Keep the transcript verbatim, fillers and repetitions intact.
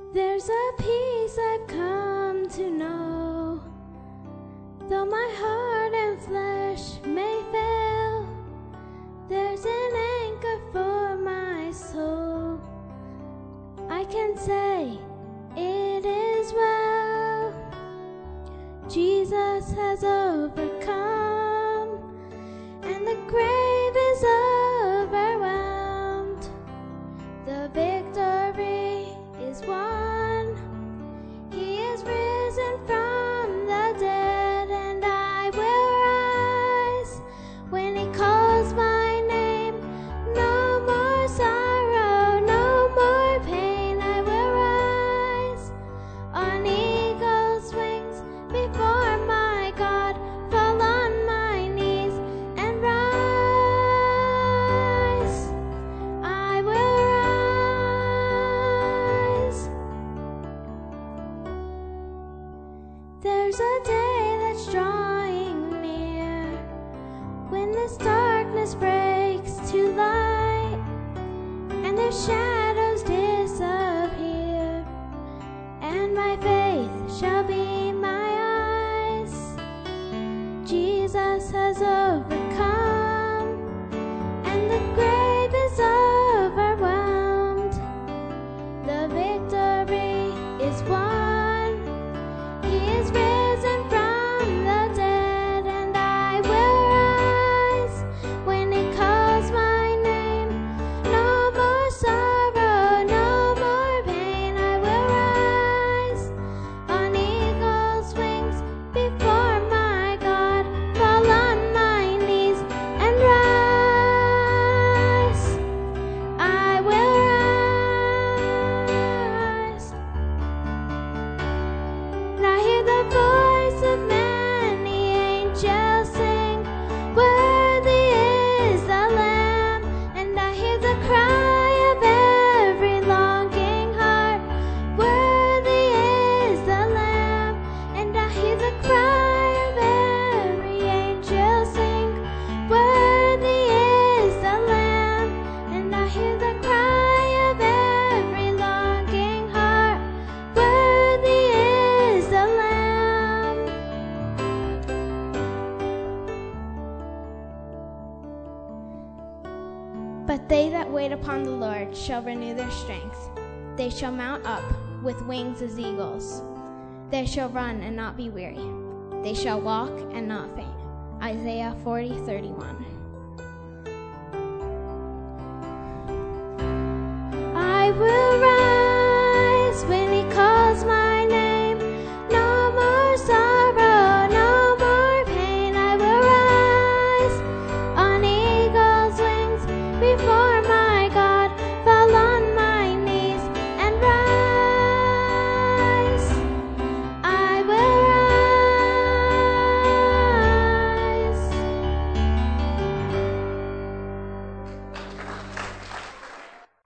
There's a peace I've come to know, though my heart and flesh may fail. There's an anchor for my soul. I can say it is well. Jesus has overcome, and the grave is overwhelmed. The victory is won. He is risen from the dead, and I will rise when he calls my name. No more sorrow, no more pain. I will rise on eagle's wings before my God, fall on my knees and rise. I will rise. There's a day that's drawing near, when this darkness breaks to light, and the shadows disappear, and my faith shall be my eyes. Jesus has overcome, and the grave is overwhelmed. The victory is won. He is risen from the dead, and I will rise when he calls my name. No more sorrow, no more pain. I will rise on eagle's wings before my God, fall on my knees and rise. I will rise. And I hear the voice of many angels sing, worthy is the Lamb. And I hear the cry of every longing heart, worthy is the Lamb. And I hear the cry of every angel sing, worthy is the Lamb. And I hear the cry of every longing heart, worthy is the Lamb. But they that wait upon the Lord shall renew their strength. They shall mount up with wings as eagles. They shall run and not be weary. They shall walk and not faint. Isaiah forty thirty-one. I will